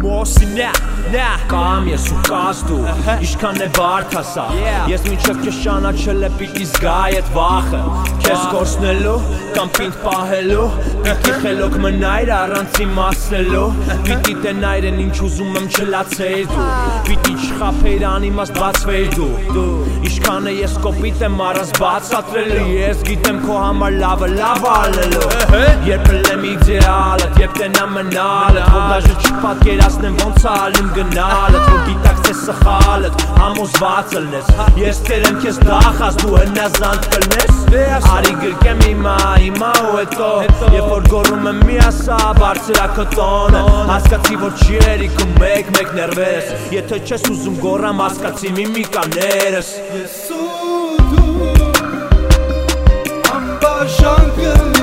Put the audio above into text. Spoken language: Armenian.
Մոսինա Կամ ես ու կաս դու Իշքան է վարդ հասա Ես մինչև քեզ ճանաչել է պիտի զգայ էդ վախը Քեզ կորցնելու կամ պինդ պահելու Պիտի խելոք մնայր առանց իմացնելու Պիտի տենայր են ինչ ուզում եմ չլացեիր դու Պիտի չխաբեիր անիմաստ բացվեիր դու Իշքան է ես կոպիտ եմ առանց բացատրելու Ես գիտեմ քո համար լավը ալելու Երբ լեմ իդեալըտ, երբ տենա մնալըտ Որ դաժը չպատկերացնեմ ոնց ալիմ գնալըտ Որ գիտակ թե սխալըտ, համոզված ըլնես Ես տերեմ քեզ դախած, դու հնազանդ կլնես Արի գրկեմ հիմա ու հետո Երբ որ գորում եմ մի ասա, բարձրակը տոնը Հասկացի որ չի երիքում մեկ ներվերս Եթե չես ուզում գորամ, հասկացի միմիկաներս Ես ու դու Ամբաշան կլի